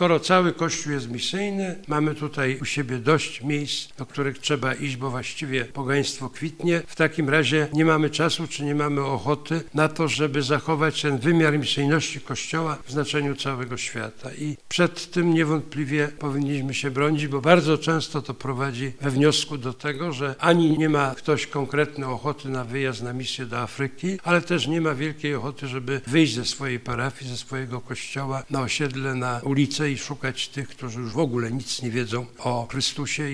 skoro cały Kościół jest misyjny, mamy tutaj u siebie dość miejsc, do których trzeba iść, bo właściwie pogaństwo kwitnie. W takim razie nie mamy czasu, czy nie mamy ochoty na to, żeby zachować ten wymiar misyjności Kościoła w znaczeniu całego świata. I przed tym niewątpliwie powinniśmy się bronić, bo bardzo często to prowadzi we wniosku do tego, że ani nie ma ktoś konkretnej ochoty na wyjazd na misję do Afryki, ale też nie ma wielkiej ochoty, żeby wyjść ze swojej parafii, ze swojego kościoła na osiedle, na ulicę i szukać tych, którzy już w ogóle nic nie wiedzą o Chrystusie.